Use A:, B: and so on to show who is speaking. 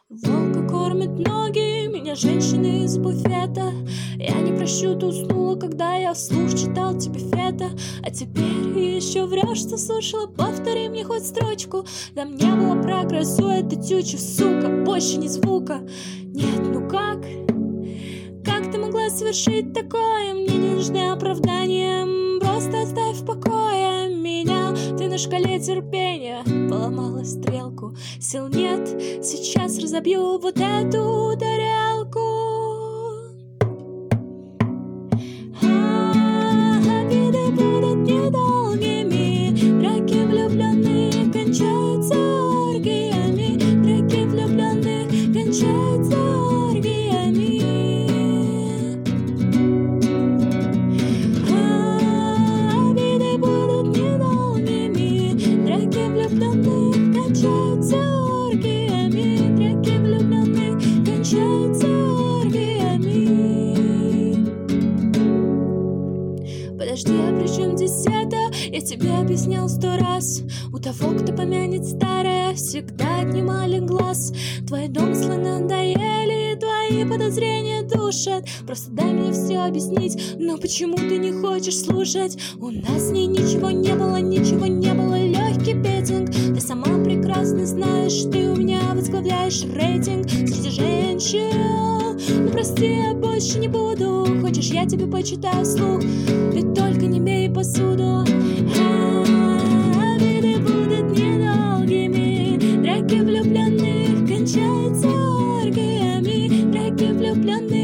A: Волка кормят ноги, меня женщины из буфета. Я не прощу, ты уснула, когда я вслух читал тебе фета. А теперь еще врешь, что слушала, повтори мне хоть строчку. Там не было про грозу, это тюча, сука, больше ни звука. Нет, ну как? Как ты могла совершить такое? Мне не нужны оправдания, просто оставь в покое меня. Ты на шкале терпения поломала стрелку. Сил нет, сейчас разобью вот эту тарелку. Обиды будут недолгими, драки влюбленных кончаются оргиями, драки влюбленных кончаются оргиями. Обиды будут недолгими, драки влюбленных кончаются оргиями, драки влюбленных кончаются оргиями. Подожди, а при чем здесь это? Я тебе объяснял 100 раз. У того, кто помянет старое, всегда отнимали глаз. Твои домыслы надоели, твои подозрения душат. Просто дай мне все объяснить, но почему ты не хочешь слушать? У нас с ней ничего не было, легкий петинг. Ты сама прекрасно знаешь, ты у меня возглавляешь рейтинг среди женщин. Ну прости, я больше не буду. Хочешь, я тебе почитаю вслух? Ты только не бей посуду. Обиды будут недолгими, драки влюбленных кончаются оргиями, драки влюбленных